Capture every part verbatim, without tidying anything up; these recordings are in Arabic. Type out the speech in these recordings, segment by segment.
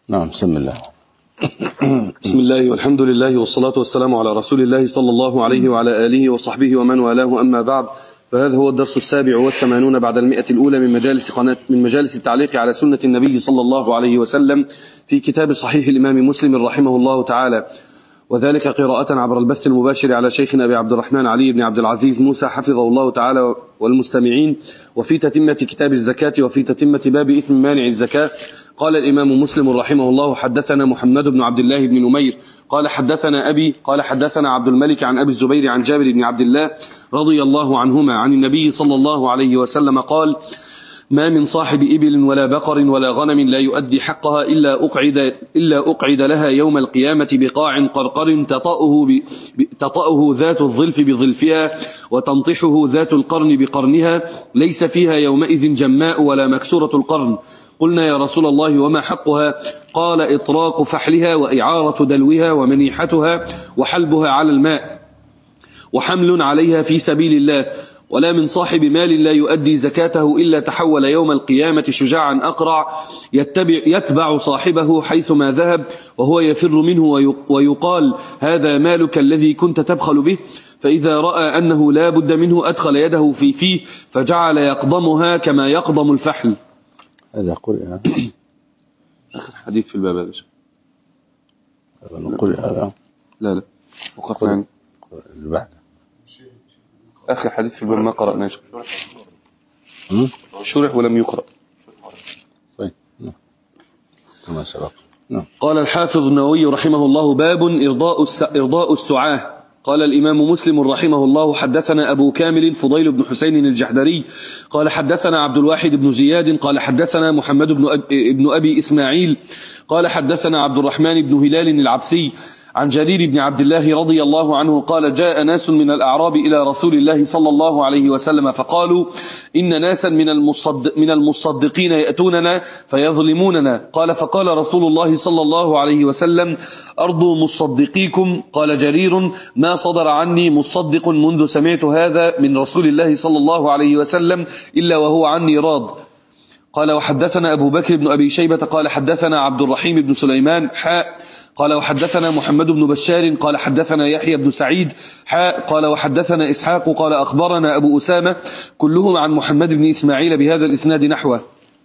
نعم. بسم الله. بسم الله والحمد لله والصلاة والسلام على رسول الله صلى الله عليه وعلى آله وصحبه ومن والاه، أما بعد، فهذا هو الدرس السابع والثمانون بعد المئة الأولى من مجالس قناة من مجالس التعليق على سنة النبي صلى الله عليه وسلم في كتاب صحيح الإمام مسلم رحمه الله تعالى، وذلك قراءة عبر البث المباشر على شيخنا أبي عبد الرحمن علي بن عبد العزيز موسى حفظه الله تعالى والمستمعين، وفي تتمة كتاب الزكاة وفي تتمة باب إثم مانع الزكاة. قال الإمام مسلم رحمه الله: حدثنا محمد بن عبد الله بن نمير قال حدثنا أبي قال حدثنا عبد الملك عن أبي الزبير عن جابر بن عبد الله رضي الله عنهما عن النبي صلى الله عليه وسلم قال: ما من صاحب إبل ولا بقر ولا غنم لا يؤدي حقها إلا أقعد, إلا أقعد لها يوم القيامة بقاع قرقر تطأه, ب... تطأه ذات الظلف بظلفها وتنطحه ذات القرن بقرنها، ليس فيها يومئذ جماء ولا مكسورة القرن. قلنا: يا رسول الله وما حقها؟ قال: إطراق فحلها وإعارة دلوها ومنيحتها وحلبها على الماء وحمل عليها في سبيل الله. ولا من صاحب مال لا يؤدي زكاته إلا تحول يوم القيامة شجاعا أقرع يتبع, يتبع صاحبه حيثما ذهب وهو يفر منه، ويقال: هذا مالك الذي كنت تبخل به. فإذا رأى أنه لا بد منه أدخل يده في فيه فجعل يقضمها كما يقضم الفحل. هذا قرئ آخر حديث في الباب هذا. قرئ هذا؟ لا لا وقفنا عن البعد. آخر حديث في الباب ما قرأناه، شرح ولم يقرأ. طيب كما سبق. قال الحافظ النووي رحمه الله: باب إرضاء إرضاء السعاة. قال الإمام مسلم رحمه الله: حدثنا أبو كامل فضيل بن حسين الجحدري قال حدثنا عبد الواحد بن زياد قال حدثنا محمد بن أبي, بن أبي إسماعيل قال حدثنا عبد الرحمن بن هلال العبسي عن جرير بن عبد الله رضي الله عنه قال: جاء ناس من الأعراب إلى رسول الله صلى الله عليه وسلم فقالوا: إن ناسا من المصدق من المصدقين يأتوننا فيظلموننا. قال: فقال رسول الله صلى الله عليه وسلم: أرضوا مصدقيكم. قال جرير: ما صدر عني مصدق منذ سمعت هذا من رسول الله صلى الله عليه وسلم إلا وهو عني راض. قال: وحدثنا أبو بكر بن أبي شيبة قال حدثنا عبد الرحيم بن سليمان حاء قال وحدثنا محمد بن بشار قال حدثنا يحيى بن سعيد حاء قال وحدثنا إسحاق قال أخبرنا أبو أسامة كلهم عن محمد بن إسماعيل بهذا الإسناد نحوه.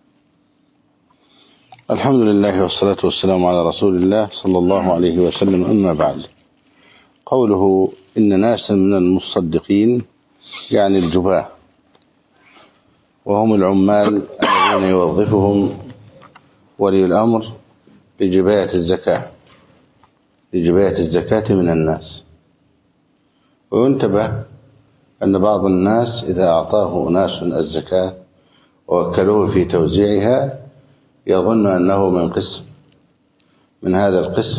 الحمد لله والصلاة والسلام على رسول الله صلى الله عليه وسلم. أما بعد، قوله إن ناسا من المصدقين يعني الجباة، وهم العمال الذين يوظفهم ولي الأمر لجباية الزكاة لجباية الزكاة من الناس. وينتبه أن بعض الناس إذا أعطاه ناس الزكاة ووكلوه في توزيعها يظن أنه من قسم من هذا القسم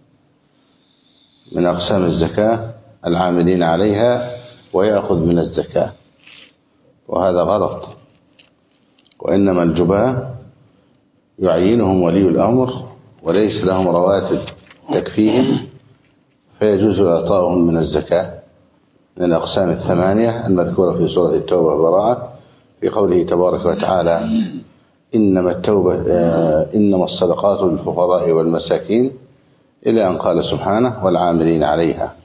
من أقسام الزكاة العاملين عليها ويأخذ من الزكاة، وهذا غلط. وإنما الجباة يعينهم ولي الأمر وليس لهم رواتب تكفيهم، فيجوز إعطاؤهم من الزكاة من الأقسام الثمانية المذكورة في سورة التوبة براءة في قوله تبارك وتعالى: إنما التوبة إنما الصدقات للفقراء والمساكين، إلى أن قال سبحانه: والعاملين عليها.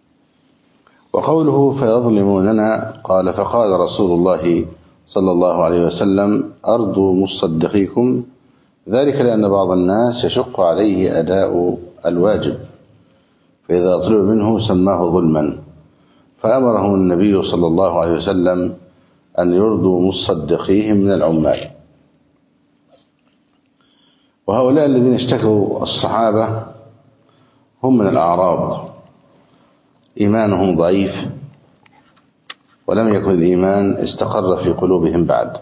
وقوله فيظلموننا، قال: فقال رسول الله صلى الله عليه وسلم: أرضوا مصدقيكم، ذلك لأن بعض الناس يشق عليه أداء الواجب، فإذا طلب منه سماه ظلما، فأمرهم النبي صلى الله عليه وسلم أن يرضوا مصدقيهم من العمال. وهؤلاء الذين اشتكوا الصحابة هم من الأعراب، إيمانهم ضعيف ولم يكن الإيمان استقر في قلوبهم بعد.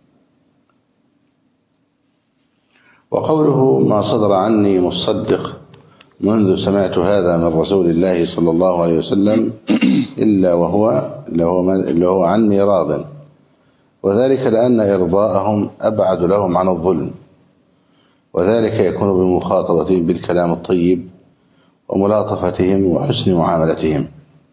وقوله ما صدر عني مصدق منذ سمعت هذا من رسول الله صلى الله عليه وسلم إلا وهو اللي هو عني راض، وذلك لأن إرضاءهم أبعد لهم عن الظلم، وذلك يكون بمخاطبتهم بالكلام الطيب وملاطفتهم وحسن معاملتهم.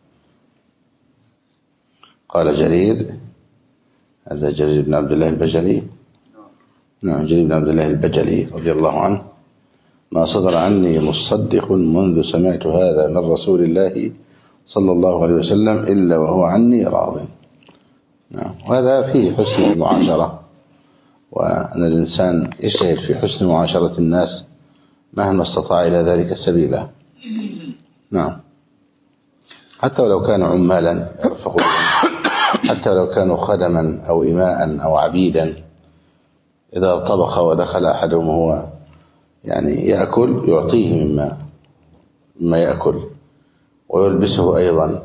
قال جرير، هذا جرير بن عبد الله البجلي، نعم جرير بن عبد الله البجلي رضي الله عنه، ما صدر عني مصدق منذ سمعت هذا من رسول الله صلى الله عليه وسلم إلا وهو عني راض. نعم. وهذا فيه حسن المعاشرة، وأن الإنسان يجتهد في حسن معاشرة الناس مهما استطاع إلى ذلك سبيلا. نعم. حتى ولو كانوا عمالا يرفقون، حتى لو كانوا خدما أو إماء أو عبيدا، إذا طبخ ودخل أحدهم وهو يعني يأكل يعطيه مما مما يأكل ويلبسه أيضا.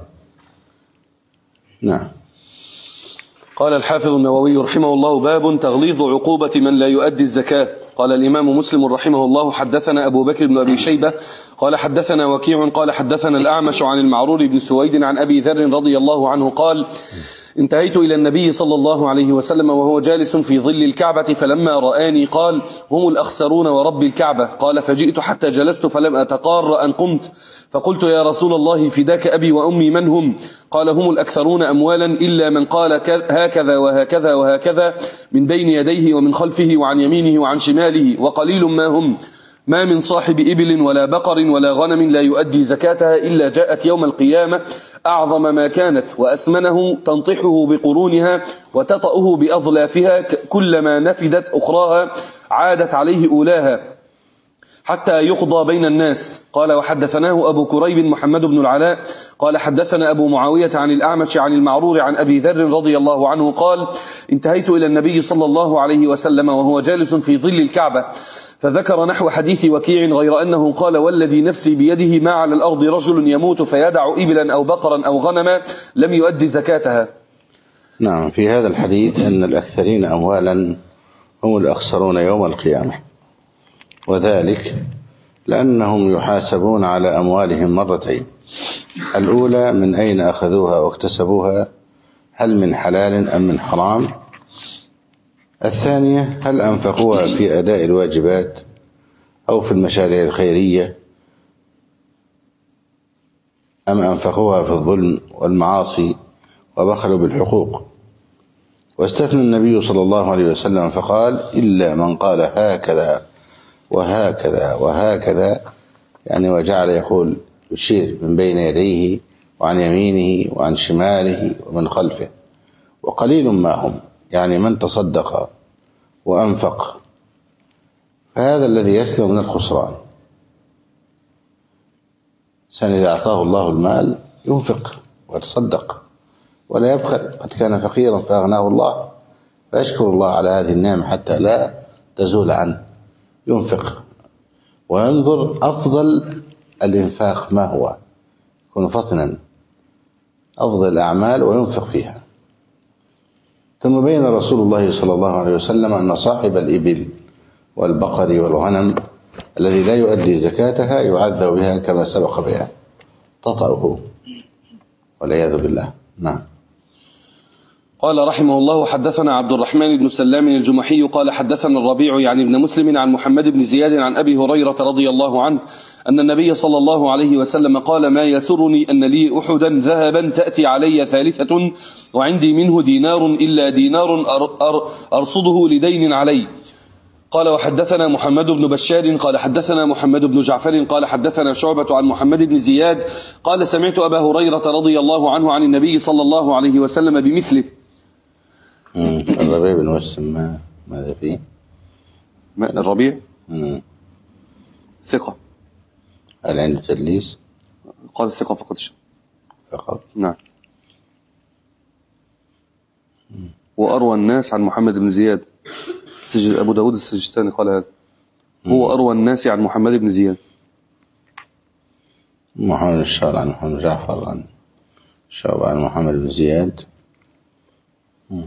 نعم. قال الحافظ النووي رحمه الله: باب تغليظ عقوبة من لا يؤدي الزكاة. قال الإمام مسلم رحمه الله: حدثنا أبو بكر بن أبي شيبة قال حدثنا وكيع قال حدثنا الأعمش عن المعرور بن سويد عن أبي ذر رضي الله عنه قال: انتهيت إلى النبي صلى الله عليه وسلم وهو جالس في ظل الكعبة، فلما رآني قال: هم الأخسرون ورب الكعبة. قال: فجئت حتى جلست فلم أتقار أن قمت، فقلت: يا رسول الله فداك أبي وأمي من هم؟ قال: هم الأكثرون أموالا إلا من قال هكذا وهكذا وهكذا من بين يديه ومن خلفه وعن يمينه وعن شماله، وقليل ما هم. ما من صاحب إبل ولا بقر ولا غنم لا يؤدي زكاتها إلا جاءت يوم القيامة أعظم ما كانت، وأسمنه تنطحه بقرونها وتطأه بأظلافها، كلما نفدت أخراها عادت عليه أولاها حتى يقضى بين الناس. قال: وحدثناه أبو كريب محمد بن العلاء قال حدثنا أبو معاوية عن الأعمش عن المعرور عن أبي ذر رضي الله عنه قال: انتهيت إلى النبي صلى الله عليه وسلم وهو جالس في ظل الكعبة، فذكر نحو حديث وكيع غير أنه قال: والذي نفسي بيده ما على الأرض رجل يموت فيدع إبلا أو بقرا أو غنما لم يؤدي زكاتها. نعم. في هذا الحديث أن الأكثرين أموالا هم الأخسرون يوم القيامة، وذلك لأنهم يحاسبون على أموالهم مرتين: الأولى من أين أخذوها واكتسبوها، هل من حلال أم من حرام؟ الثانية هل أنفقوها في أداء الواجبات أو في المشاريع الخيرية أم أنفقوها في الظلم والمعاصي وبخلوا بالحقوق. واستثنى النبي صلى الله عليه وسلم فقال: إلا من قال هكذا وهكذا وهكذا، يعني وجعل يقول يشير من بين يديه وعن يمينه وعن شماله ومن خلفه، وقليل ما هم، يعني من تصدق وأنفق، فهذا الذي يسلم من الخسران. سن إذا أعطاه الله المال ينفق ويتصدق ولا يبخل، قد كان فقيرا فأغناه الله، فيشكر الله على هذه النعمة حتى لا تزول عنه، ينفق وينظر أفضل الإنفاق ما هو، يكون فطنا أفضل الأعمال وينفق فيها. ثم بين رسول الله صلى الله عليه وسلم أن صاحب الإبل والبقر والغنم الذي لا يؤدي زكاتها يعذب بها كما سبق بها، تطأه والعياذ بالله. نعم. قال رحمه الله: حدثنا عبد الرحمن بن سلام الجمحي قال حدثنا الربيع يعني ابن مسلم عن محمد بن زياد عن أبي هريرة رضي الله عنه أن النبي صلى الله عليه وسلم قال: ما يسرني أن لي أحدا ذهبا تأتي علي ثالثة وعندي منه دينار إلا دينار أرصده لدين علي. قال: وحدثنا محمد بن بشار قال حدثنا محمد بن جعفر قال حدثنا شعبة عن محمد بن زياد قال: سمعت أبا هريرة رضي الله عنه عن النبي صلى الله عليه وسلم بمثله. الربيع بن مسلم ماذا فيه؟ الربيع مم. ثقة. هل عنده تدليس؟ قال الثقة فقط فقط. نعم. وأروى الناس عن محمد بن زياد، أبو داود السجستاني قال هذا، هو أروى الناس عن محمد بن زياد. محمد الشعر عن محمد جعفر عن شعب عن محمد بن زياد. مم.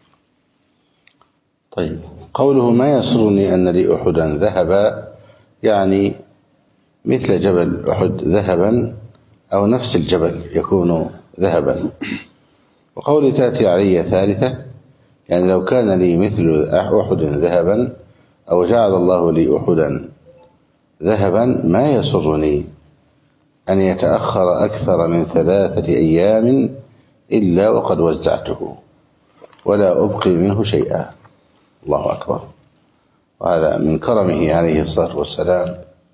طيب، قوله ما يسرني أن لي أحدا ذهبا، يعني مثل جبل أحد ذهبا أو نفس الجبل يكون ذهبا. وقولي تأتي علي ثالثة، يعني لو كان لي مثل أحد ذهبا أو جعل الله لي أحدا ذهبا ما يسرني أن يتأخر أكثر من ثلاثة أيام إلا وقد وزعته ولا أبقي منه شيئا. الله أكبر. وهذا من كرمه عليه الصلاة والسلام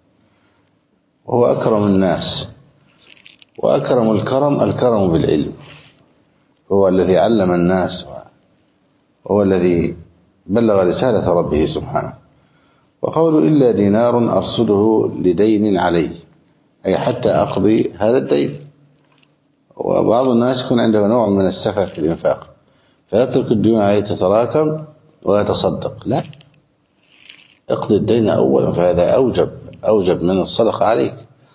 وهو أكرم الناس، وأكرم الكرم الكرم بالعلم، هو الذي علم الناس، وهو الذي بلغ رسالة ربه سبحانه. وقول إلا دينار أرصده لدين علي، أي حتى أقضي هذا الدين. وبعض الناس يكون عنده نوع من السفه في الإنفاق فيترك الديون عليه تتراكم ويتصدق. لا، اقضي الدين أولا، فهذا أوجب أوجب من الصدقة عليك.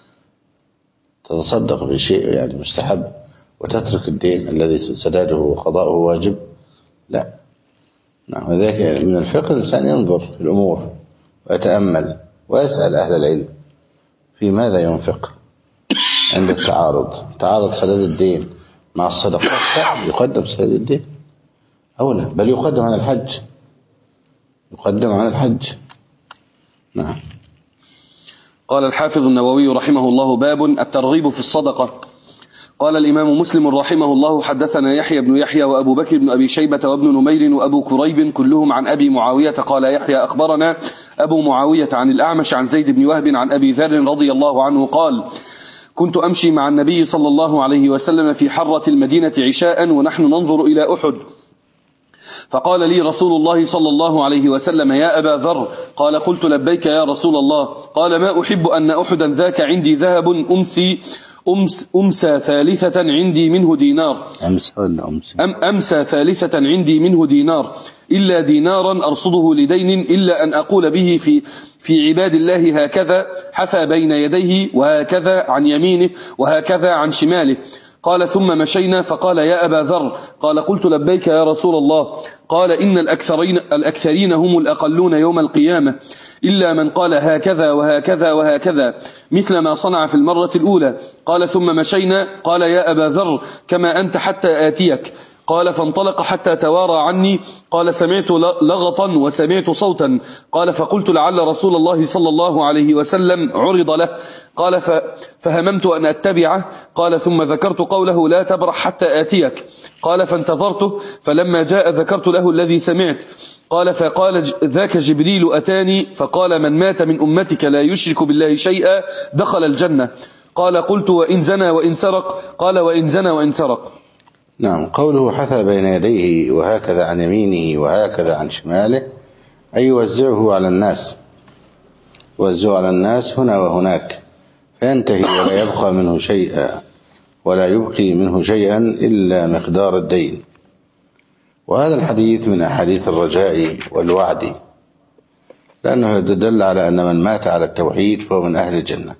تتصدق بشيء يعني مستحب وتترك الدين الذي سداده وقضاؤه واجب، لا. نعم، وذلك من الفقه الإنسان ينظر في الأمور ويتأمل ويسأل أهل العلم في ماذا ينفق عند التعارض. تعارض سداد الدين مع الصدقة، يقدم سداد الدين أولا، بل يقدم عن الحج، يقدم عن الحج. نعم. قال الحافظ النووي رحمه الله: باب الترغيب في الصدقة. قال الإمام مسلم رحمه الله: حدثنا يحيى بن يحيى وأبو بكر بن أبي شيبة وابن نمير وأبو كريب كلهم عن أبي معاوية. قال يحيى: أخبرنا أبو معاوية عن الأعمش عن زيد بن وهب عن أبي ذر رضي الله عنه قال: كنت أمشي مع النبي صلى الله عليه وسلم في حرة المدينة عشاء ونحن ننظر إلى أحد، فقال لي رسول الله صلى الله عليه وسلم: يا أبا ذر. قال: قلت لبيك يا رسول الله. قال: ما أحب أن أحدا ذاك عندي ذهب أمسي أمس أمسى ثالثة عندي منه دينار أمسى ولا أمسى أم أمسى ثالثة عندي منه دينار إلا دينارا أرصده لدين إلا أن أقول به في في عباد الله هكذا حثى بين يديه وهكذا عن يمينه وهكذا عن شماله. قال: ثم مشينا فقال: يا أبا ذر. قال: قلت لبيك يا رسول الله. قال: إن الأكثرين, الأكثرين هم الأقلون يوم القيامة إلا من قال هكذا وهكذا وهكذا مثل ما صنع في المرة الأولى. قال: ثم مشينا. قال: يا أبا ذر كما أنت حتى آتيك. قال: فانطلق حتى توارى عني. قال: سمعت لغطا وسمعت صوتا. قال: فقلت لعل رسول الله صلى الله عليه وسلم عرض له. قال: فهممت أن أتبعه. قال: ثم ذكرت قوله: لا تبرح حتى آتيك. قال: فانتظرته، فلما جاء ذكرت له الذي سمعت. قال: فقال: ذاك جبريل أتاني فقال: من مات من أمتك لا يشرك بالله شيئا دخل الجنة. قال: قلت: وإن زنى وإن سرق؟ قال: وإن زنى وإن سرق. نعم. قوله حثى بين يديه وهكذا عن يمينه وهكذا عن شماله أي يوزعه على الناس، يوزعه على الناس هنا وهناك فينتهي ولا يبقى منه شيئا، ولا يبقي منه شيئا إلا مقدار الدين. وهذا الحديث من أحاديث الرجاء والوعد، لأنه يدل على أن من مات على التوحيد فهو من أهل الجنة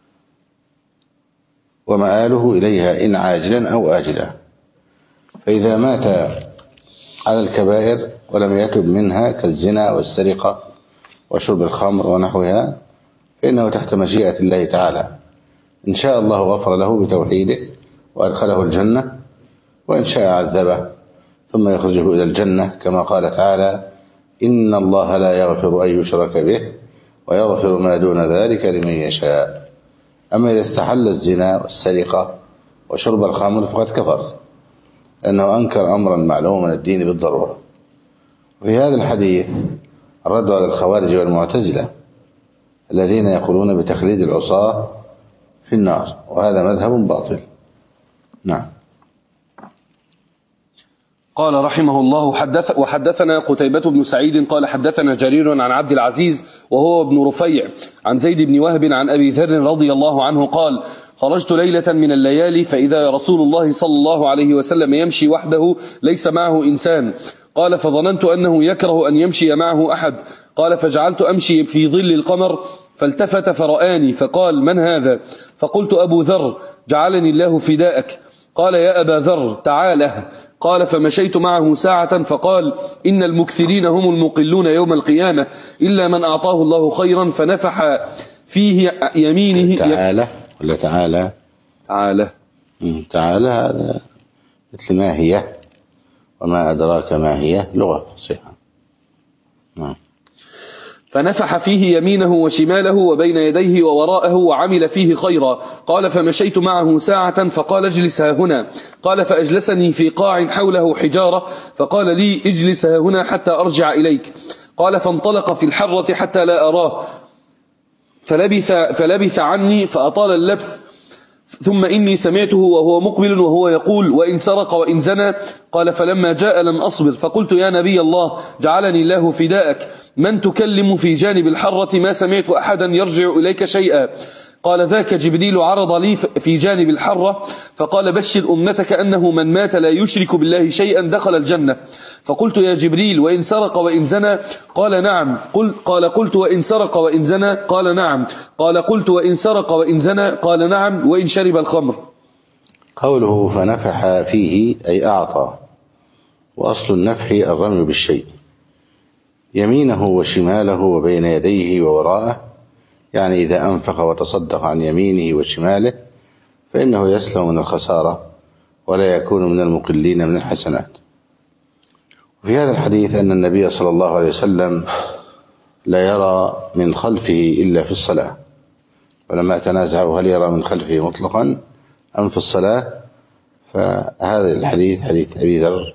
ومآله إليها إن عاجلا أو آجلا. فإذا مات على الكبائر ولم يتب منها كالزنا والسرقة وشرب الخمر ونحوها فإنه تحت مشيئة الله تعالى، إن شاء الله غفر له بتوحيده وأدخله الجنة، وإن شاء عذبه ثم يخرجه إلى الجنة، كما قال تعالى: إن الله لا يغفر أن يشرك به ويغفر ما دون ذلك لمن يشاء. أما إذا استحل الزنا والسرقة وشرب الخمر فقد كفر، لأنه أنكر أمرا معلوما من الدين بالضرورة. وفي هذا الحديث الرد على الخوارج والمعتزلة الذين يقولون بتخليد العصاة في النار، وهذا مذهب باطل. نعم. قال رحمه الله: حدث وحدثنا قتيبة بن سعيد قال حدثنا جرير عن عبد العزيز وهو ابن رفيع عن زيد بن وهب عن أبي ذر رضي الله عنه قال: خرجت ليلة من الليالي فإذا رسول الله صلى الله عليه وسلم يمشي وحده ليس معه إنسان. قال: فظننت أنه يكره أن يمشي معه أحد. قال: فجعلت أمشي في ظل القمر فالتفت فرآني فقال: من هذا؟ فقلت: أبو ذر جعلني الله فداءك. قال: يا أبا ذر تعاله. قال: فمشيت معه ساعة فقال: إن المكثرين هم المقلون يوم القيامة إلا من أعطاه الله خيرا فنفح فيه يمينه. تعالى ولا تعالى؟ تعالى. تعالى هذا مثل ما هي وما أدراك ما هي، لغة فصيحة. نعم. فنفح فيه يمينه وشماله وبين يديه ووراءه وعمل فيه خيرا. قال: فمشيت معه ساعة فقال: اجلس ها هنا. قال: فأجلسني في قاع حوله حجارة فقال لي: اجلس ها هنا حتى أرجع إليك. قال: فانطلق في الحرة حتى لا أراه فلبث, فلبث عني فأطال اللبث، ثم إني سمعته وهو مقبل وهو يقول: وإن سرق وإن زنى. قال: فلما جاء لم أصبر، فقلت: يا نبي الله، جعلني الله فداءك، من تكلم في جانب الحرة؟ ما سمعت أحدا يرجع إليك شيئا. قال: ذاك جبريل عرض لي في جانب الحرة فقال: بشر أمتك أنه من مات لا يشرك بالله شيئا دخل الجنة. فقلت: يا جبريل، وإن سرق وإن زنى؟ قال: نعم. قل قال: قلت: وإن سرق وإن زنى؟ قال: نعم. قال: قلت: وإن سرق وإن زنى؟ قال: نعم. وإن شرب الخمر. قوله فنفح فيه أي أعطى، وأصل النفح الرمي بالشيء، يمينه وشماله وبين يديه ووراءه، يعني إذا أنفق وتصدق عن يمينه وشماله فإنه يسلم من الخسارة ولا يكون من المقلين من الحسنات. وفي هذا الحديث أن النبي صلى الله عليه وسلم لا يرى من خلفه إلا في الصلاة، ولما تنازعوا هل يرى من خلفه مطلقا أم في الصلاة، فهذا الحديث حديث أبي ذر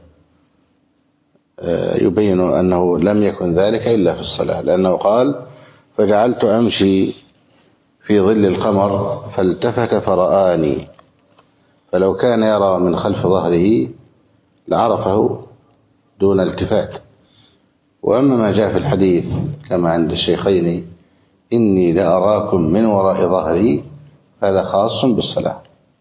يبين أنه لم يكن ذلك إلا في الصلاة، لأنه قال: فجعلت أمشي في ظل القمر فالتفت فرآني، فلو كان يرى من خلف ظهره لعرفه دون التفات. وأما ما جاء في الحديث كما عند الشيخين: إني لأراكم من وراء ظهري، هذا خاص بالصلاة.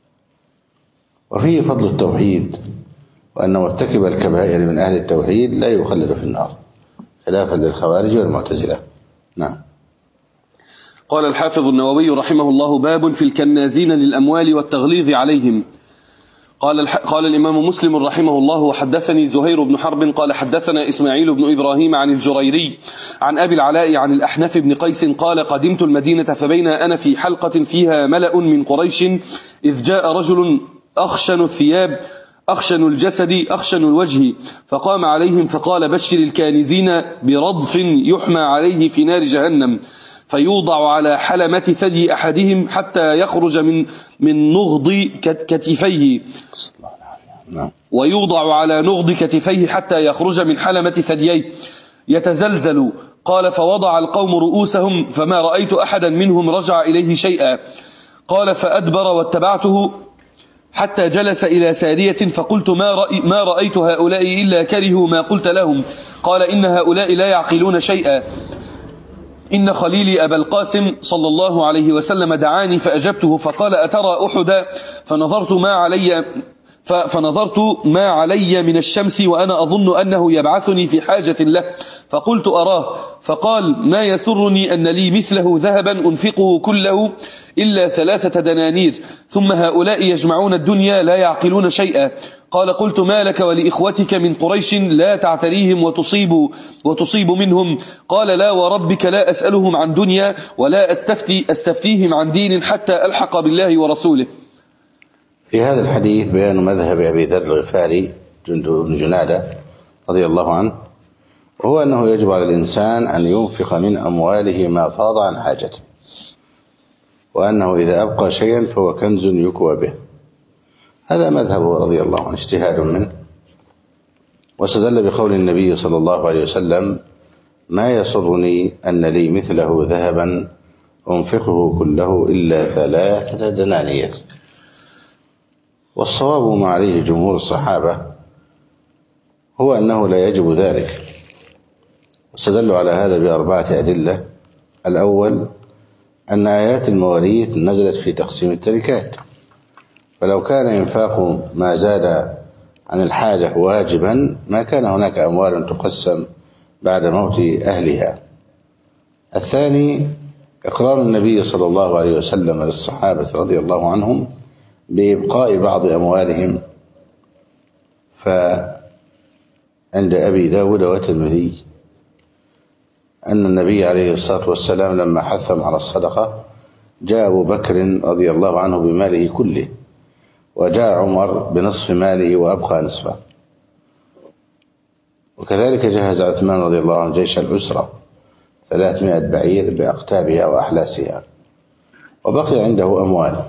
وفيه فضل التوحيد، وأن مرتكب الكبائر من أهل التوحيد لا يخلد في النار، خلافا للخوارج والمعتزلة. نعم. قال الحافظ النووي رحمه الله: باب في الكنازين للأموال والتغليظ عليهم. قال, قال الإمام مسلم رحمه الله: وحدثني زهير بن حرب قال حدثنا إسماعيل بن إبراهيم عن الجريري عن أبي العلاء عن الأحنف بن قيس قال: قدمت المدينة فبين أنا في حلقة فيها ملأ من قريش إذ جاء رجل أخشن الثياب أخشن الجسد أخشن الوجه، فقام عليهم فقال: بشر الكانزين برضف يحمى عليه في نار جهنم، فيوضع على حلمة ثدي أحدهم حتى يخرج من من نغض كتفيه، ويوضع على نغض كتفيه حتى يخرج من حلمة ثدييه يتزلزل. قال: فوضع القوم رؤوسهم فما رأيت أحدا منهم رجع إليه شيئا. قال: فأدبر واتبعته حتى جلس إلى سارية، فقلت: ما, رأي ما رأيت هؤلاء إلا كرهوا ما قلت لهم. قال: إن هؤلاء لا يعقلون شيئا. إن خليلي أبا القاسم صلى الله عليه وسلم دعاني فأجبته، فقال: أترى أحدا؟ فنظرت ما علي فنظرت ما علي من الشمس وأنا أظن أنه يبعثني في حاجة له، فقلت: أراه. فقال: ما يسرني أن لي مثله ذهبا أنفقه كله إلا ثلاثة دنانير، ثم هؤلاء يجمعون الدنيا لا يعقلون شيئا. قال: قلت: ما لك ولإخوتك من قريش لا تعتريهم وتصيب, وتصيب منهم؟ قال: لا وربك لا أسألهم عن دنيا ولا أستفتي أستفتيهم عن دين حتى ألحق بالله ورسوله. في هذا الحديث بيان مذهب أبي ذر الغفاري جندب بن جنادة رضي الله عنه، وهو أنه يجب على الإنسان أن ينفق من أمواله ما فاض عن حاجته، وأنه إذا أبقى شيئا فهو كنز يكوى به. هذا مذهبه رضي الله عنه، اجتهاد منه. واستدل بقول النبي صلى الله عليه وسلم: ما يسرني أن لي مثله ذهبا أنفقه كله إلا ثلاثة دنانير. والصواب ما عليه جمهور الصحابة هو أنه لا يجب ذلك، واستدلوا على هذا بأربعة أدلة. الأول أن آيات المواريث نزلت في تقسيم التركات، فلو كان إنفاق ما زاد عن الحاجة واجبا ما كان هناك أموال تقسم بعد موت أهلها. الثاني إقرار النبي صلى الله عليه وسلم للصحابة رضي الله عنهم بإبقاء بعض أموالهم، فعند أبي داود والترمذي أن النبي عليه الصلاة والسلام لما حثم على الصدقة جاء أبو بكر رضي الله عنه بماله كله، وجاء عمر بنصف ماله وأبقى نصفه، وكذلك جهز عثمان رضي الله عنه جيش الأسرة ثلاثمائة بعير بأقتابها وأحلاسها، وبقي عنده أموال،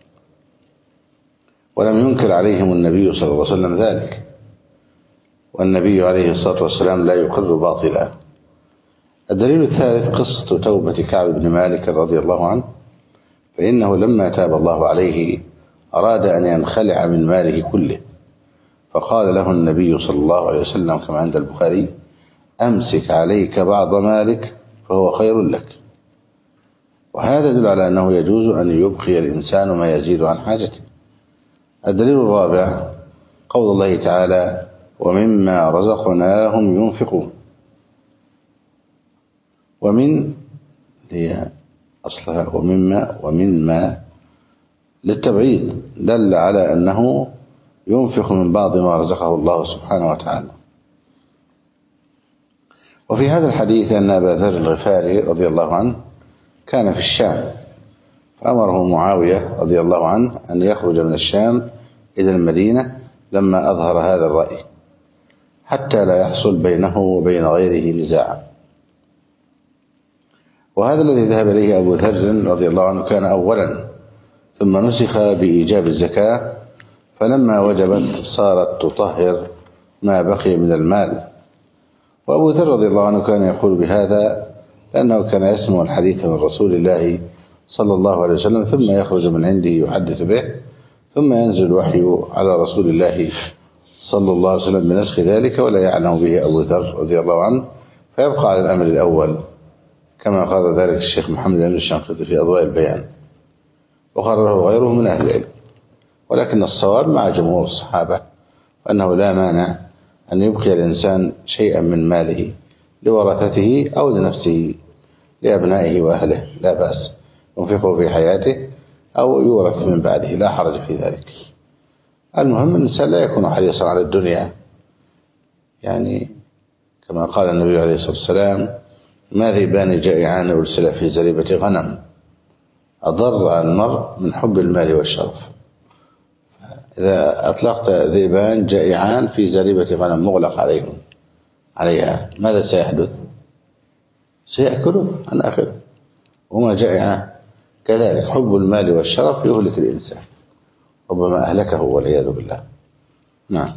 ولم ينكر عليهم النبي صلى الله عليه وسلم ذلك، والنبي عليه الصلاة والسلام لا يقر باطلا. الدليل الثالث قصة توبة كعب بن مالك رضي الله عنه، فإنه لما تاب الله عليه أراد أن ينخلع من ماله كله، فقال له النبي صلى الله عليه وسلم كما عند البخاري: أمسك عليك بعض مالك فهو خير لك. وهذا يدل على أنه يجوز أن يبقي الإنسان ما يزيد عن حاجته. الدليل الرابع قول الله تعالى: ومما رزقناهم ينفقون. ومن هي أصلها ومما ومما للتبعيد، دل على أنه ينفق من بعض ما رزقه الله سبحانه وتعالى. وفي هذا الحديث أن أبا ذر الغفاري رضي الله عنه كان في الشام، فأمره معاوية رضي الله عنه أن يخرج من الشام إلى المدينة لما أظهر هذا الرأي، حتى لا يحصل بينه وبين غيره نزاع. وهذا الذي ذهب إليه أبو ذر رضي الله عنه كان أولا، ثم نسخ بإيجاب الزكاة، فلما وجبت صارت تطهر ما بقي من المال. وأبو ذر رضي الله عنه كان يقول بهذا لأنه كان يسمع الحديث من رسول الله صلى الله عليه وسلم، ثم يخرج من عنده يحدث به، ثم ينزل الوحي على رسول الله صلى الله عليه وسلم بنسخ ذلك، ولا يعلم به أبو ذر رضي الله عنه، فيبقى على الأمر الأول كما قال ذلك الشيخ محمد بن الشنقيطي في أضواء البيان، وقرره غيره من أهل العلم. ولكن الصواب مع جمهور الصحابة أنه لا مانع أن يبقي الإنسان شيئا من ماله لورثته أو لنفسه لأبنائه وأهله، لا بأس، ينفقه في حياته أو يورث من بعده، لا حرج في ذلك. المهم أن الإنسان لا يكون حريصا على الدنيا، يعني كما قال النبي عليه الصلاة والسلام: ما ذئبان جائعان أرسل في زريبة غنم أضر على المرء من حب المال والشرف. إذا أطلقت ذئبان جائعان في زريبة غنم مغلق عليهم عليها، ماذا سيحدث؟ سيأكلون عن آخره، وما جائعان. كذلك حب المال والشرف يهلك الإنسان، ربما أهلكه والعياذ بالله. نعم.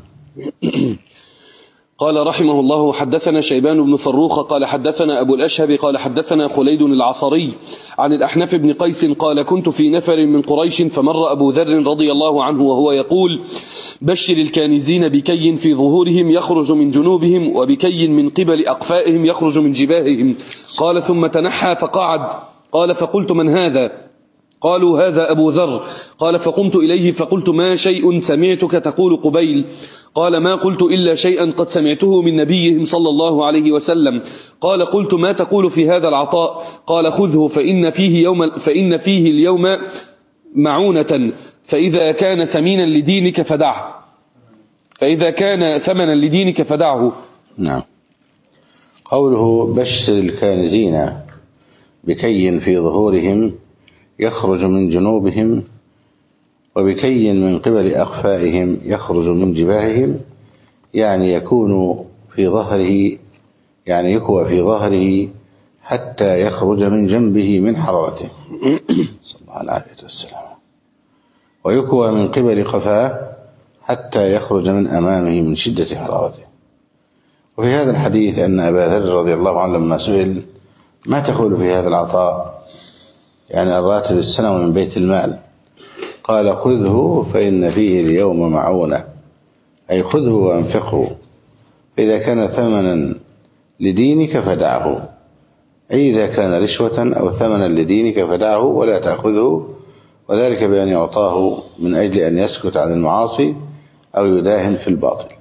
قال رحمه الله: حدثنا شيبان بن فروخ قال حدثنا أبو الأشهب قال حدثنا خليد العصري عن الأحنف بن قيس قال: كنت في نفر من قريش فمر أبو ذر رضي الله عنه وهو يقول: بشر الكانزين بكي في ظهورهم يخرج من جنوبهم، وبكي من قبل أقفائهم يخرج من جباههم. قال: ثم تنحى فقعد. قال: فقلت: من هذا؟ قالوا: هذا أبو ذر. قال: فقمت إليه فقلت: ما شيء سمعتك تقول قبيل؟ قال: ما قلت إلا شيئا قد سمعته من نبيهم صلى الله عليه وسلم. قال: قلت: ما تقول في هذا العطاء؟ قال: خذه فإن فيه, يوم فإن فيه اليوم معونة، فإذا كان ثمينا لدينك فدعه فإذا كان ثمنا لدينك فدعه. نعم. قوله: بشر الكانزين بكي في ظهورهم يخرج من جنوبهم، وبكي من قبل أقفائهم يخرج من جباههم، يعني يكون في ظهره، يعني يكوى في ظهره حتى يخرج من جنبه من حرارته صلى الله عليه وسلم، ويكوى من قبل قفاه حتى يخرج من أمامه من شدة حرارته. وفي هذا الحديث أن أبا ذر رضي الله عنه لما سئل: ما تقول في هذا العطاء، يعني الراتب السنوي من بيت المال؟ قال: خذه فإن فيه اليوم معونة، أي خذه وأنفقه، فإذا كان ثمنا لدينك فدعه، أي إذا كان رشوة أو ثمنا لدينك فدعه ولا تأخذه، وذلك بأن يعطاه من أجل أن يسكت عن المعاصي أو يداهن في الباطل.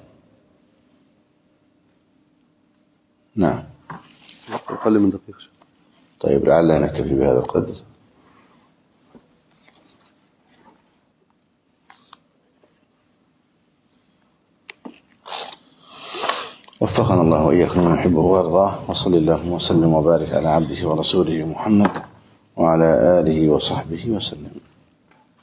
نعم. أقل من دقيقة. طيب، لعلنا نكتفي بهذا القدر. وفقنا الله وإياكم من يحبه ويرضاه، وصلى الله وسلم وبارك على عبده ورسوله محمد وعلى آله وصحبه وسلم.